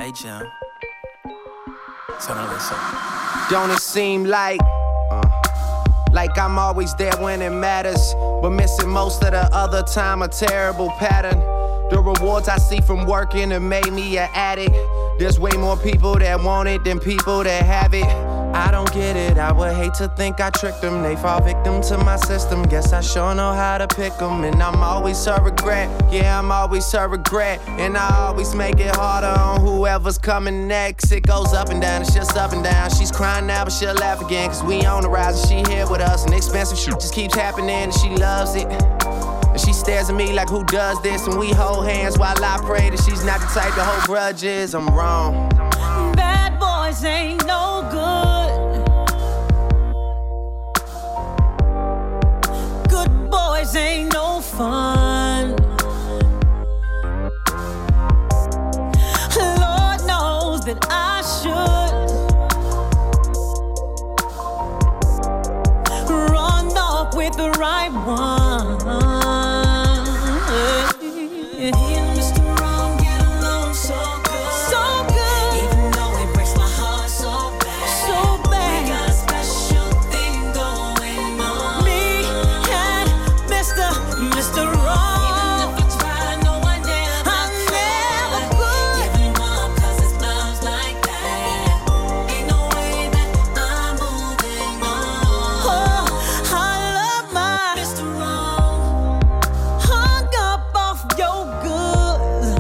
Hey, Jim. Something like something. Don't it seem like I'm always there when it matters, but missing most of the other time, a terrible pattern. The rewards I see from working have made me an addict. There's way more people that want it than people that have it. I don't get it, I would hate to think I tricked them. They fall victim to my system, guess I sure know how to pick them. And I'm always her regret, yeah, I'm always her regret. And I always make it harder on whoever's coming next. It goes up and down, it's just up and down. She's crying now, but she'll laugh again, cause we on the rise and she here with us. And expensive shit just keeps happening and she loves it. And she stares at me like, who does this? And we hold hands while I pray that she's not the type to hold grudges. I'm wrong. Bad boys ain't no good. Good boys ain't no fun. Lord knows that I should run off with the right one. Mr. Wrong, get along so good. So good. Even though it breaks my heart so bad. So bad. We got a special thing going on. Me and Mr. Wrong. Even if I try, no, I never could. Give him up, cause it's loves like that. Ain't no way that I'm moving on. Oh, I love my Mr. Wrong. Hung up off your goods.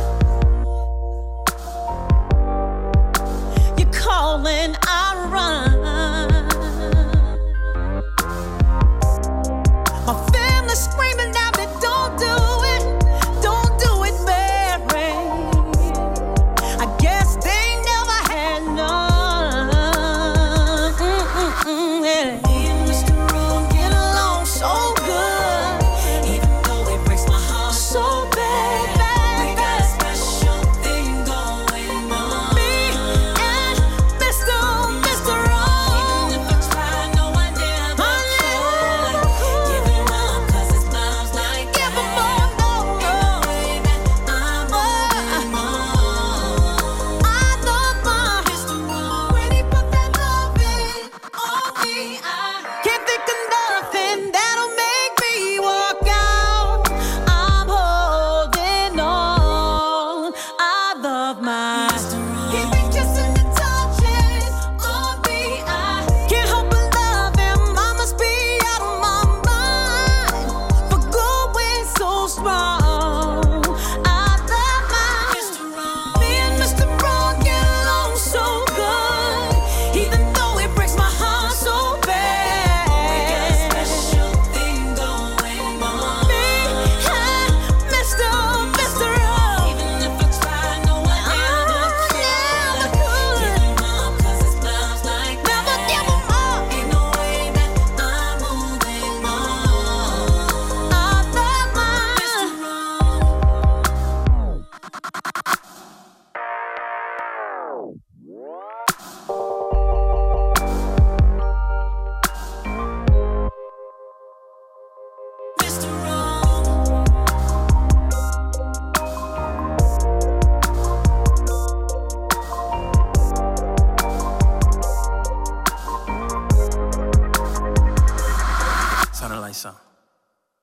You calling, I run. My family screaming at me, don't do it, Mary. I guess they never had none. Yeah. Me and Mr. Wrong get along so good, even though it breaks my heart so bad. We got a special thing going on. Me and Mr. Wrong. Even if I try, no, I never could. Give him up, cause it's loves like that. Give him up, no. Ain't no way that I'm moving on. I love my Mr. Wrong. When he put that love in on me, I can't think of nothing that'll make me walk out. I'm holding on. I love my Mr. Wrong. He been kissing and touching on me. I can't help but love him. I must be out of my mind for going so strong. I love my Mr. Wrong. Me and Mr. Wrong get along so good, even though it breaks my heart so bad. We got a special thing going on. Me and Mr. Wrong. Even if I try, no, I never could. Give him up, cause it's loves like that. Never give him up. Ain't no way that I'm moving on. I love my Mr. Wrong. Mr. Wrong. Something like something.